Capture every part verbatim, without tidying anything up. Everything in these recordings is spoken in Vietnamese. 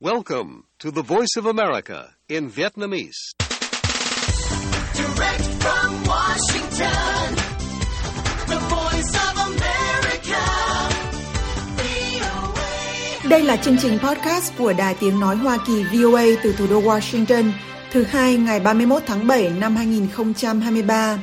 Welcome to the Voice of America in Vietnamese. Direct from Washington, the Voice of America, vê o a. Đây là chương trình podcast của Đài Tiếng Nói Hoa Kỳ vê o a từ thủ đô Washington, thứ hai ngày ba mươi mốt tháng bảy năm hai nghìn không trăm hai mươi ba.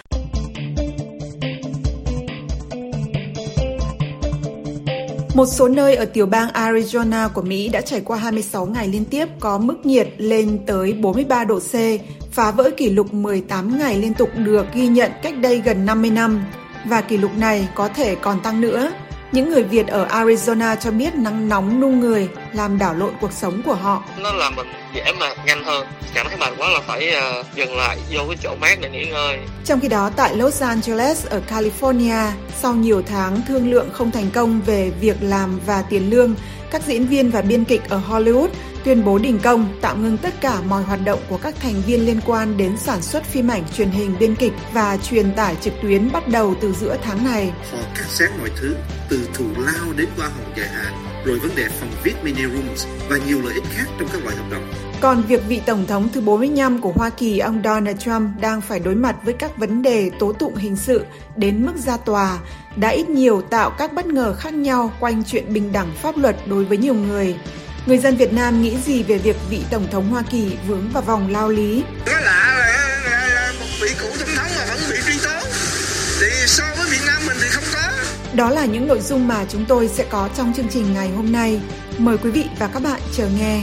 Một số nơi ở tiểu bang Arizona của Mỹ đã trải qua hai mươi sáu ngày liên tiếp có mức nhiệt lên tới bốn mươi ba độ C, phá vỡ kỷ lục mười tám ngày liên tục được ghi nhận cách đây gần năm mươi năm. Và kỷ lục này có thể còn tăng nữa. Những người Việt ở Arizona cho biết nắng nóng nung người, làm đảo lộn cuộc sống của họ. Nó làm mình dễ mệt nhanh hơn, cảm thấy mệt quá là phải uh, dừng lại vô cái chỗ mát để nghỉ ngơi. Trong khi đó tại Los Angeles ở California, sau nhiều tháng thương lượng không thành công về việc làm và tiền lương, các diễn viên và biên kịch ở Hollywood tuyên bố đình công, tạm ngưng tất cả mọi hoạt động của các thành viên liên quan đến sản xuất phim ảnh truyền hình biên kịch và truyền tải trực tuyến bắt đầu từ giữa tháng này. Họ cắt xén mọi thứ, từ thù lao đến hoa hồng dài hạn, rồi vấn đề phòng viết mini rooms và nhiều lợi ích khác trong các loại hợp đồng. Còn việc vị Tổng thống thứ bốn mươi lăm của Hoa Kỳ, ông Donald Trump đang phải đối mặt với các vấn đề tố tụng hình sự đến mức ra tòa, đã ít nhiều tạo các bất ngờ khác nhau quanh chuyện bình đẳng pháp luật đối với nhiều người. Người dân Việt Nam nghĩ gì về việc vị Tổng thống Hoa Kỳ vướng vào vòng lao lý? Nó lạ là một vị cựu tổng thống mà vẫn bị truy tố, thì so với Việt Nam mình thì không có. Đó là những nội dung mà chúng tôi sẽ có trong chương trình ngày hôm nay. Mời quý vị và các bạn chờ nghe.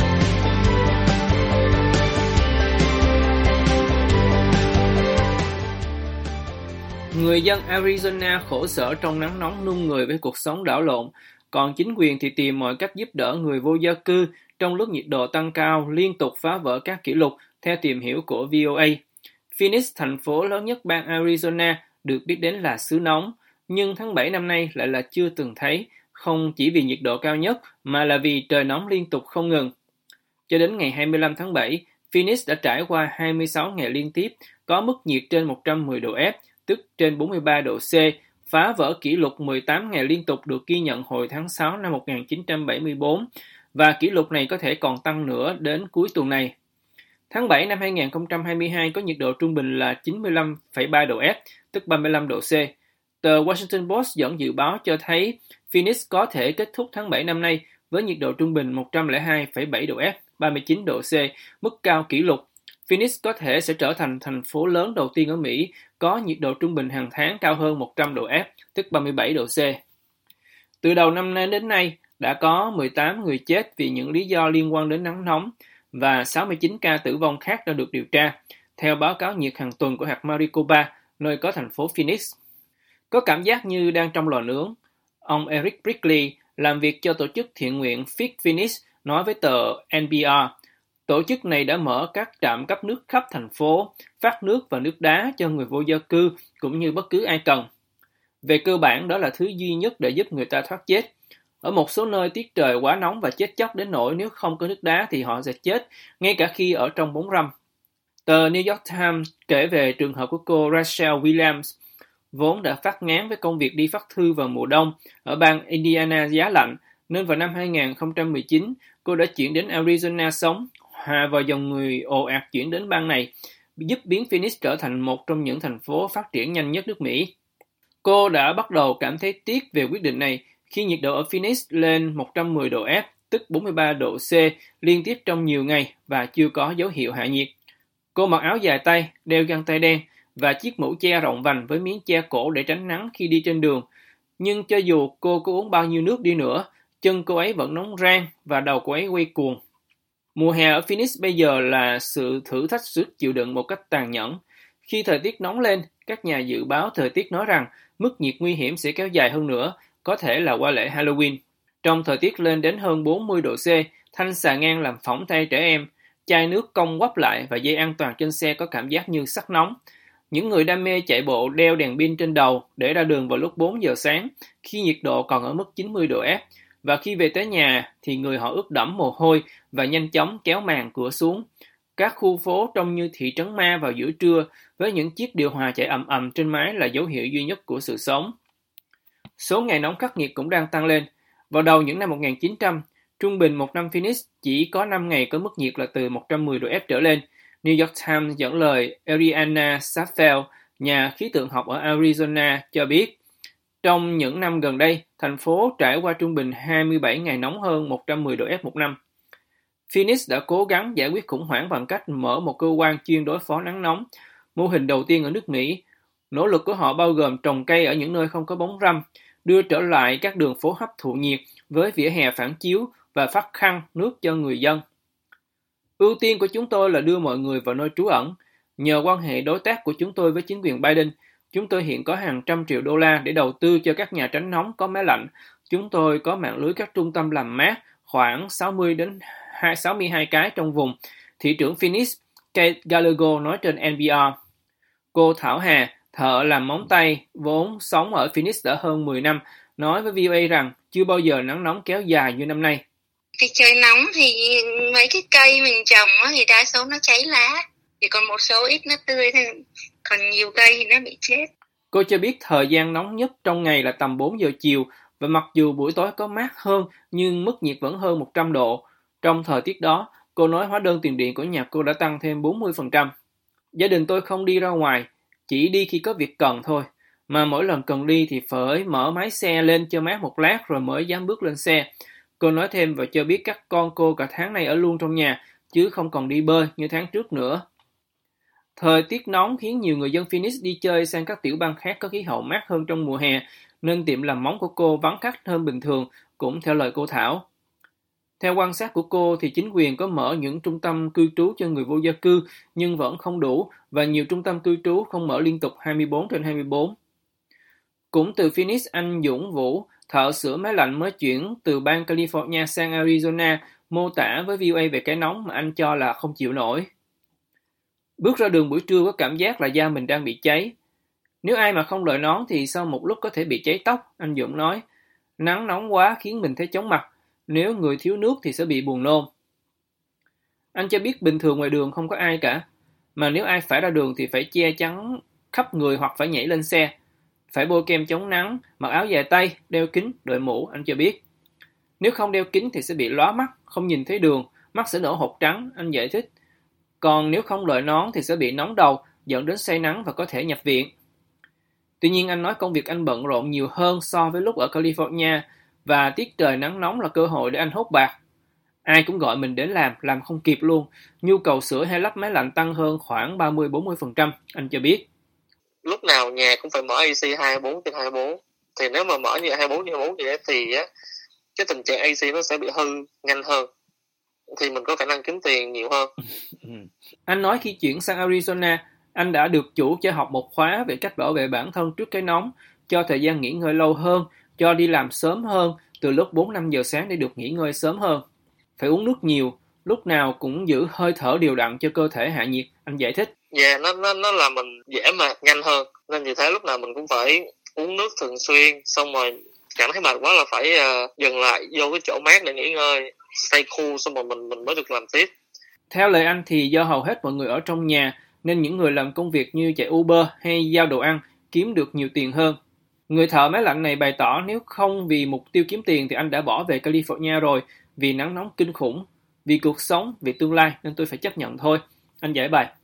Người dân Arizona khổ sở trong nắng nóng nung người với cuộc sống đảo lộn, còn chính quyền thì tìm mọi cách giúp đỡ người vô gia cư trong lúc nhiệt độ tăng cao liên tục phá vỡ các kỷ lục, theo tìm hiểu của vê o a. Phoenix, thành phố lớn nhất bang Arizona, được biết đến là xứ nóng, nhưng tháng bảy năm nay lại là chưa từng thấy, không chỉ vì nhiệt độ cao nhất mà là vì trời nóng liên tục không ngừng. Cho đến ngày hai mươi lăm tháng bảy, Phoenix đã trải qua hai mươi sáu ngày liên tiếp có mức nhiệt trên một trăm mười độ F, tức trên bốn mươi ba độ C, phá vỡ kỷ lục mười tám ngày liên tục được ghi nhận hồi tháng sáu năm một nghìn chín trăm bảy mươi tư, và kỷ lục này có thể còn tăng nữa đến cuối tuần này. Tháng bảy năm hai nghìn không trăm hai mươi hai có nhiệt độ trung bình là chín mươi lăm phẩy ba độ F, tức ba mươi lăm độ C. Tờ Washington Post dẫn dự báo cho thấy Phoenix có thể kết thúc tháng bảy năm nay với nhiệt độ trung bình một trăm lẻ hai phẩy bảy độ F, ba mươi chín độ C, mức cao kỷ lục. Phoenix có thể sẽ trở thành thành phố lớn đầu tiên ở Mỹ có nhiệt độ trung bình hàng tháng cao hơn một trăm độ F, tức ba mươi bảy độ C. Từ đầu năm nay đến nay, đã có mười tám người chết vì những lý do liên quan đến nắng nóng và sáu mươi chín ca tử vong khác đã được điều tra, theo báo cáo nhiệt hàng tuần của hạt Maricopa, nơi có thành phố Phoenix. Có cảm giác như đang trong lò nướng. Ông Eric Brickley, làm việc cho tổ chức thiện nguyện Feed Phoenix, nói với tờ en pê rờ. Tổ chức này đã mở các trạm cấp nước khắp thành phố, phát nước và nước đá cho người vô gia cư cũng như bất cứ ai cần. Về cơ bản, đó là thứ duy nhất để giúp người ta thoát chết. Ở một số nơi tiết trời quá nóng và chết chóc đến nỗi nếu không có nước đá thì họ sẽ chết, ngay cả khi ở trong bóng râm. Tờ New York Times kể về trường hợp của cô Rachel Williams, vốn đã phát ngán với công việc đi phát thư vào mùa đông ở bang Indiana giá lạnh, nên vào năm hai nghìn không trăm mười chín, cô đã chuyển đến Arizona sống, hòa vào dòng người ồ ạt chuyển đến bang này, giúp biến Phoenix trở thành một trong những thành phố phát triển nhanh nhất nước Mỹ. Cô đã bắt đầu cảm thấy tiếc về quyết định này khi nhiệt độ ở Phoenix lên một trăm mười độ F, tức bốn mươi ba độ C, liên tiếp trong nhiều ngày và chưa có dấu hiệu hạ nhiệt. Cô mặc áo dài tay, đeo găng tay đen và chiếc mũ che rộng vành với miếng che cổ để tránh nắng khi đi trên đường. Nhưng cho dù cô có uống bao nhiêu nước đi nữa, chân cô ấy vẫn nóng rang và đầu cô ấy quay cuồng. Mùa hè ở Phoenix bây giờ là sự thử thách sức chịu đựng một cách tàn nhẫn. Khi thời tiết nóng lên, các nhà dự báo thời tiết nói rằng mức nhiệt nguy hiểm sẽ kéo dài hơn nữa, có thể là qua lễ Halloween. Trong thời tiết lên đến hơn bốn mươi độ C, thanh xà ngang làm phỏng tay trẻ em, chai nước cong quắp lại và dây an toàn trên xe có cảm giác như sắt nóng. Những người đam mê chạy bộ đeo đèn pin trên đầu để ra đường vào lúc bốn giờ sáng, khi nhiệt độ còn ở mức chín mươi độ F, và khi về tới nhà thì người họ ướt đẫm mồ hôi và nhanh chóng kéo màn cửa xuống. Các khu phố trông như thị trấn ma vào giữa trưa với những chiếc điều hòa chạy ầm ầm trên mái là dấu hiệu duy nhất của sự sống. Số ngày nóng khắc nghiệt cũng đang tăng lên. Vào đầu những năm một nghìn chín trăm, Trung bình một năm Phoenix chỉ có năm ngày có mức nhiệt là từ một trăm mười độ F trở lên. New York Times dẫn lời Ariana Safel, nhà khí tượng học ở Arizona, cho biết trong những năm gần đây, thành phố trải qua trung bình hai mươi bảy ngày nóng hơn một trăm mười độ F một năm. Phoenix đã cố gắng giải quyết khủng hoảng bằng cách mở một cơ quan chuyên đối phó nắng nóng, mô hình đầu tiên ở nước Mỹ. Nỗ lực của họ bao gồm trồng cây ở những nơi không có bóng râm, đưa trở lại các đường phố hấp thụ nhiệt với vỉa hè phản chiếu và phát khăn nước cho người dân. Ưu tiên của chúng tôi là đưa mọi người vào nơi trú ẩn. Nhờ quan hệ đối tác của chúng tôi với chính quyền Biden, chúng tôi hiện có hàng trăm triệu đô la để đầu tư cho các nhà tránh nóng có máy lạnh. Chúng tôi có mạng lưới các trung tâm làm mát khoảng sáu mươi đến sáu mươi hai cái trong vùng. Thị trưởng Phoenix, Kate Gallego nói trên N P R. Cô Thảo Hà, thợ làm móng tay, vốn sống ở Phoenix đã hơn mười năm, nói với V O A rằng chưa bao giờ nắng nóng kéo dài như năm nay. Thì trời nóng thì mấy cái cây mình trồng thì đa số nó cháy lá, thì còn một số ít nó tươi thôi, còn nhiều cây thì nó bị chết. Cô cho biết thời gian nóng nhất trong ngày là tầm bốn giờ chiều, và mặc dù buổi tối có mát hơn nhưng mức nhiệt vẫn hơn một trăm độ. Trong thời tiết đó, cô nói hóa đơn tiền điện của nhà cô đã tăng thêm bốn mươi phần trăm. Gia đình tôi không đi ra ngoài, chỉ đi khi có việc cần thôi. Mà mỗi lần cần đi thì phải mở máy xe lên cho mát một lát rồi mới dám bước lên xe. Cô nói thêm và cho biết các con cô cả tháng này ở luôn trong nhà, chứ không còn đi bơi như tháng trước nữa. Thời tiết nóng khiến nhiều người dân Phoenix đi chơi sang các tiểu bang khác có khí hậu mát hơn trong mùa hè, nên tiệm làm móng của cô vắng khách hơn bình thường, cũng theo lời cô Thảo. Theo quan sát của cô thì chính quyền có mở những trung tâm cư trú cho người vô gia cư nhưng vẫn không đủ, và nhiều trung tâm cư trú không mở liên tục hai mươi bốn trên hai mươi bốn. Cũng từ Phoenix, anh Dũng Vũ, thợ sửa máy lạnh mới chuyển từ bang California sang Arizona, mô tả với V O A về cái nóng mà anh cho là không chịu nổi. Bước ra đường buổi trưa có cảm giác là da mình đang bị cháy. Nếu ai mà không đội nón thì sau một lúc có thể bị cháy tóc, anh Dũng nói. Nắng nóng quá khiến mình thấy chóng mặt. Nếu người thiếu nước thì sẽ bị buồn nôn. Anh cho biết bình thường ngoài đường không có ai cả. Mà nếu ai phải ra đường thì phải che chắn khắp người hoặc phải nhảy lên xe. Phải bôi kem chống nắng, mặc áo dài tay, đeo kính, đội mũ, anh cho biết. Nếu không đeo kính thì sẽ bị lóa mắt, không nhìn thấy đường, mắt sẽ nở hột trắng, anh giải thích. Còn nếu không đội nón thì sẽ bị nóng đầu, dẫn đến say nắng và có thể nhập viện. Tuy nhiên anh nói công việc anh bận rộn nhiều hơn so với lúc ở California, và tiết trời nắng nóng là cơ hội để anh hốt bạc. Ai cũng gọi mình đến làm, làm không kịp luôn. Nhu cầu sửa hay lắp máy lạnh tăng hơn khoảng ba mươi đến bốn mươi phần trăm, anh cho biết. Lúc nào nhà cũng phải mở A C hai mươi bốn trên hai mươi bốn. Thì nếu mà mở như hai mươi bốn trên hai mươi bốn vậy thì á, cái tình trạng A C nó sẽ bị hư nhanh hơn. Thì mình có khả năng kiếm tiền nhiều hơn. Anh nói khi chuyển sang Arizona, anh đã được chủ cho học một khóa về cách bảo vệ bản thân trước cái nóng, cho thời gian nghỉ ngơi lâu hơn, cho đi làm sớm hơn, từ lúc bốn năm giờ sáng để được nghỉ ngơi sớm hơn. Phải uống nước nhiều, lúc nào cũng giữ hơi thở đều đặn cho cơ thể hạ nhiệt, anh giải thích. Dạ, yeah, nó, nó, nó làm mình dễ mà nhanh hơn. Nên vì thế lúc nào mình cũng phải uống nước thường xuyên, xong rồi cảm thấy mệt quá là phải uh, dừng lại vô cái chỗ mát để nghỉ ngơi, stay cool, xong rồi mình, mình mới được làm tiếp. Theo lời anh thì do hầu hết mọi người ở trong nhà, nên những người làm công việc như chạy Uber hay giao đồ ăn kiếm được nhiều tiền hơn. Người thợ máy lạnh này bày tỏ nếu không vì mục tiêu kiếm tiền thì anh đã bỏ về California rồi, vì nắng nóng kinh khủng, vì cuộc sống, vì tương lai nên tôi phải chấp nhận thôi. Anh giải bày.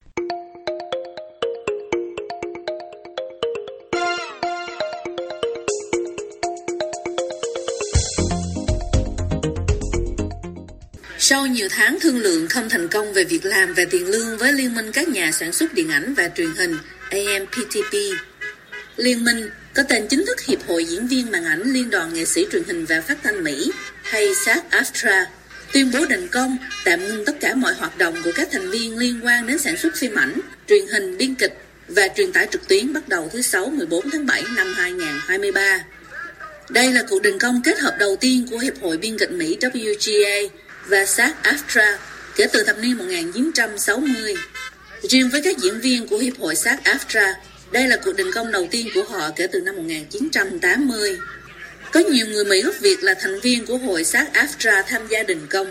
Sau nhiều tháng thương lượng không thành công về việc làm và tiền lương với Liên minh các nhà sản xuất điện ảnh và truyền hình A M P T P, Liên minh có tên chính thức Hiệp hội Diễn viên màn ảnh Liên đoàn Nghệ sĩ truyền hình và phát thanh Mỹ hay SAG-AFTRA, tuyên bố đình công tạm ngưng tất cả mọi hoạt động của các thành viên liên quan đến sản xuất phim ảnh, truyền hình, biên kịch và truyền tải trực tuyến bắt đầu thứ Sáu mười bốn tháng bảy năm hai nghìn không trăm hai mươi ba. Đây là cuộc đình công kết hợp đầu tiên của Hiệp hội Biên kịch Mỹ W G A và SAG-AFTRA kể từ thập niên một nghìn chín trăm sáu mươi. Riêng với các diễn viên của Hiệp hội SAG-AFTRA, đây là cuộc đình công đầu tiên của họ kể từ năm một nghìn chín trăm tám mươi. Có nhiều người Mỹ gốc Việt là thành viên của hội SAG-AFTRA tham gia đình công.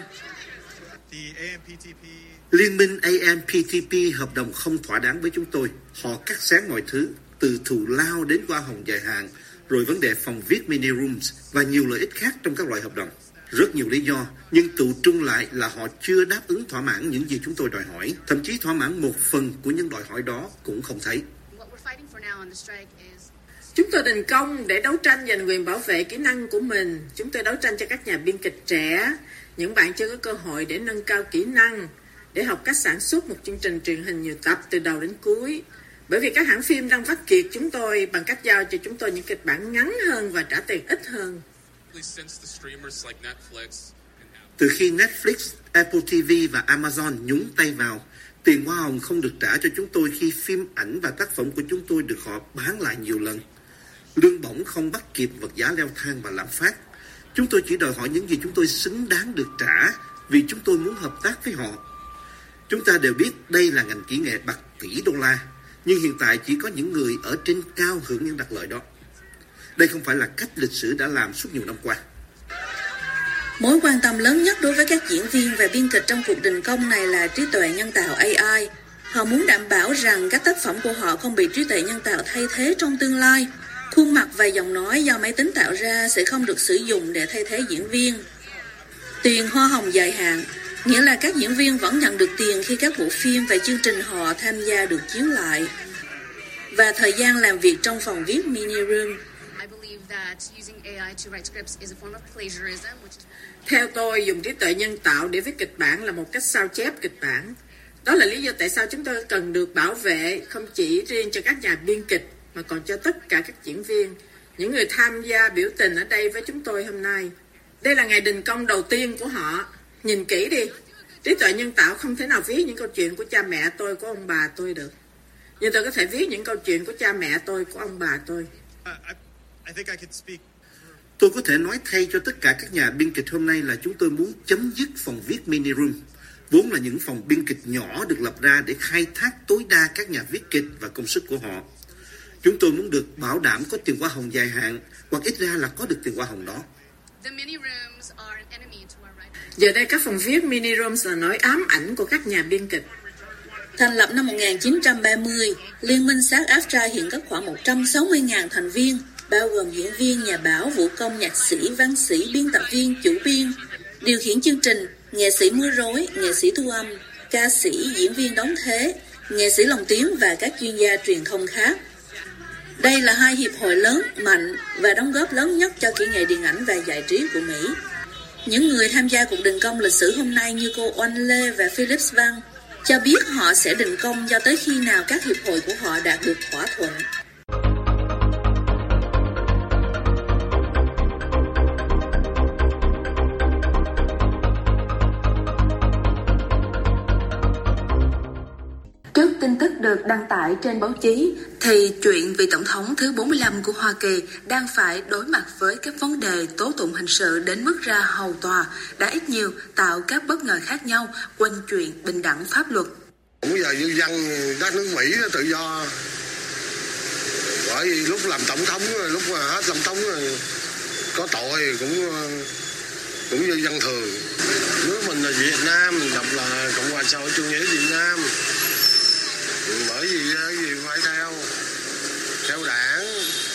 Liên minh A M P T P hợp đồng không thỏa đáng với chúng tôi. Họ cắt xén mọi thứ, từ thù lao đến hoa hồng dài hạn, rồi vấn đề phòng viết mini rooms và nhiều lợi ích khác trong các loại hợp đồng. Rất nhiều lý do, nhưng tụ trung lại là họ chưa đáp ứng thỏa mãn những gì chúng tôi đòi hỏi. Thậm chí thỏa mãn một phần của những đòi hỏi đó cũng không thấy. Chúng tôi đình công để đấu tranh giành quyền bảo vệ kỹ năng của mình. Chúng tôi đấu tranh cho các nhà biên kịch trẻ, những bạn chưa có cơ hội để nâng cao kỹ năng, để học cách sản xuất một chương trình truyền hình nhiều tập từ đầu đến cuối. Bởi vì các hãng phim đang vắt kiệt chúng tôi bằng cách giao cho chúng tôi những kịch bản ngắn hơn và trả tiền ít hơn. Từ khi Netflix, Apple ti vi và Amazon nhúng tay vào, tiền hoa hồng không được trả cho chúng tôi khi phim ảnh và tác phẩm của chúng tôi được họ bán lại nhiều lần. Lương bổng không bắt kịp vật giá leo thang và lạm phát. Chúng tôi chỉ đòi hỏi những gì chúng tôi xứng đáng được trả vì chúng tôi muốn hợp tác với họ. Chúng ta đều biết đây là ngành kỹ nghệ bạc tỷ đô la, nhưng hiện tại chỉ có những người ở trên cao hưởng những đặc lợi đó. Đây không phải là cách lịch sử đã làm suốt nhiều năm qua. Mối quan tâm lớn nhất đối với các diễn viên và biên kịch trong cuộc đình công này là trí tuệ nhân tạo a i. Họ muốn đảm bảo rằng các tác phẩm của họ không bị trí tuệ nhân tạo thay thế trong tương lai. Khuôn mặt và giọng nói do máy tính tạo ra sẽ không được sử dụng để thay thế diễn viên. Tiền hoa hồng dài hạn, nghĩa là các diễn viên vẫn nhận được tiền khi các bộ phim và chương trình họ tham gia được chiếu lại. Và thời gian làm việc trong phòng viết mini room. Theo tôi, dùng trí tuệ nhân tạo để viết kịch bản là một cách sao chép kịch bản. Đó là lý do tại sao chúng tôi cần được bảo vệ không chỉ riêng cho các nhà biên kịch mà còn cho tất cả các diễn viên, những người tham gia biểu tình ở đây với chúng tôi hôm nay. Đây là ngày đình công đầu tiên của họ. Nhìn kỹ đi, trí tuệ nhân tạo không thể nào viết những câu chuyện của cha mẹ tôi, của ông bà tôi được. Nhưng tôi có thể viết những câu chuyện của cha mẹ tôi, của ông bà tôi. Tôi có thể nói thay cho tất cả các nhà biên kịch hôm nay là chúng tôi muốn chấm dứt phòng viết mini room, vốn là những phòng biên kịch nhỏ được lập ra để khai thác tối đa các nhà viết kịch và công sức của họ. Chúng tôi muốn được bảo đảm có tiền hoa hồng dài hạn, hoặc ít ra là có được tiền hoa hồng đó. Giờ đây các phòng viết mini rooms là nỗi ám ảnh của các nhà biên kịch. Thành lập năm một nghìn chín trăm ba mươi, Liên minh ét a ép tê rờ hiện có khoảng một trăm sáu mươi nghìn thành viên, bao gồm diễn viên, nhà báo, vũ công, nhạc sĩ, văn sĩ, biên tập viên, chủ biên, điều khiển chương trình, nghệ sĩ múa rối, nghệ sĩ thu âm, ca sĩ, diễn viên đóng thế, nghệ sĩ lồng tiếng và các chuyên gia truyền thông khác. Đây là hai hiệp hội lớn, mạnh và đóng góp lớn nhất cho kỹ nghệ điện ảnh và giải trí của Mỹ. Những người tham gia cuộc đình công lịch sử hôm nay như cô Oanh Lê và Phillips Văn cho biết họ sẽ đình công cho tới khi nào các hiệp hội của họ đạt được thỏa thuận. Trước tin tức được đăng tải trên báo chí, thì chuyện vị Tổng thống thứ bốn mươi lăm của Hoa Kỳ đang phải đối mặt với các vấn đề tố tụng hình sự đến mức ra hầu tòa đã ít nhiều tạo các bất ngờ khác nhau quanh chuyện bình đẳng pháp luật. Bây giờ nhân dân đất nước Mỹ nó tự do, bởi vì lúc làm tổng thống, lúc mà hết tổng thống có tội cũng cũng như dân thường. Nước mình là Việt Nam, độc là Cộng hòa xã hội chủ nghĩa Việt Nam. Bởi vì gì phải theo theo đảng,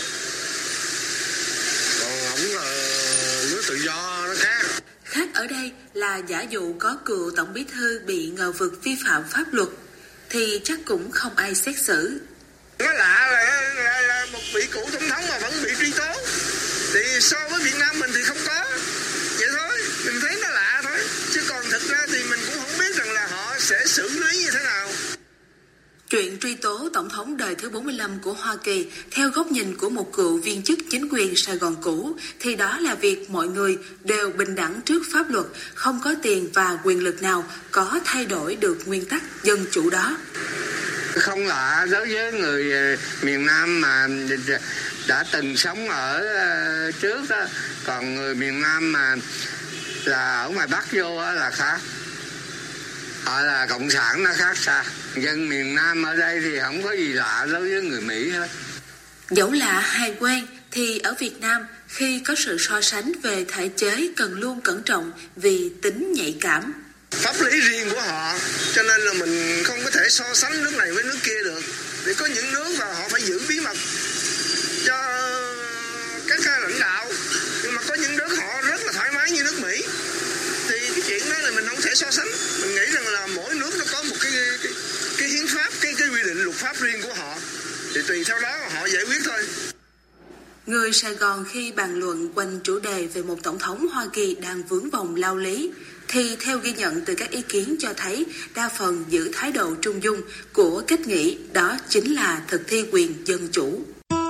còn ổng là nước tự do nó khác. Khác ở đây là giả dụ có cựu tổng bí thư bị ngờ vực vi phạm pháp luật thì chắc cũng không ai xét xử. Nó lạ là, là, là một vị cựu tổng thống mà vẫn bị truy tố, thì so với Việt Nam mình thì không có. Vậy thôi, mình thấy nó lạ thôi, chứ còn thực ra thì mình cũng không biết rằng là họ sẽ xử lý như thế nào. Chuyện truy tố Tổng thống đời thứ bốn mươi lăm của Hoa Kỳ theo góc nhìn của một cựu viên chức chính quyền Sài Gòn cũ thì đó là việc mọi người đều bình đẳng trước pháp luật, không có tiền và quyền lực nào có thay đổi được nguyên tắc dân chủ đó. Không lạ đối với người miền Nam mà đã từng sống ở trước đó, còn người miền Nam mà là ở ngoài Bắc vô là khác. Họ là cộng sản nó khác xa. Dân miền Nam ở đây thì không có gì lạ đối với người Mỹ hết. Dẫu lạ hay quen thì ở Việt Nam khi có sự so sánh về thể chế cần luôn cẩn trọng vì tính nhạy cảm. Pháp lý riêng của họ, cho nên là mình không có thể so sánh nước này với nước kia được. Vì có những nước mà họ phải giữ bí mật cho các lãnh đạo, nhưng mà có những nước họ rất là thoải mái như nước Mỹ. so sánh. Mình nghĩ rằng là mỗi nước nó có một cái cái, cái hiến pháp, cái cái quy định luật pháp riêng của họ, thì tùy theo đó họ giải quyết thôi. Người Sài Gòn khi bàn luận quanh chủ đề về một tổng thống Hoa Kỳ đang vướng vòng lao lý, thì theo ghi nhận từ các ý kiến cho thấy đa phần giữ thái độ trung dung của cách nghĩ đó chính là thực thi quyền dân chủ.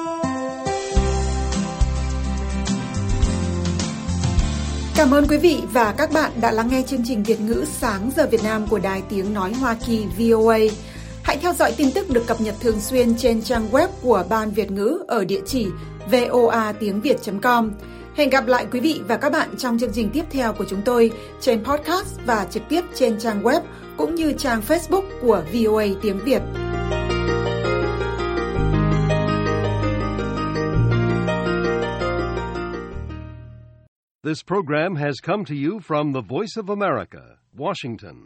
Cảm ơn quý vị và các bạn đã lắng nghe chương trình Việt ngữ Sáng giờ Việt Nam của Đài Tiếng Nói Hoa Kỳ vê o a. Hãy theo dõi tin tức được cập nhật thường xuyên trên trang web của Ban Việt ngữ ở địa chỉ voa tiếng việt chấm com. Hẹn gặp lại quý vị và các bạn trong chương trình tiếp theo của chúng tôi trên podcast và trực tiếp trên trang web cũng như trang Facebook của vê o a Tiếng Việt. This program has come to you from the Voice of America, Washington.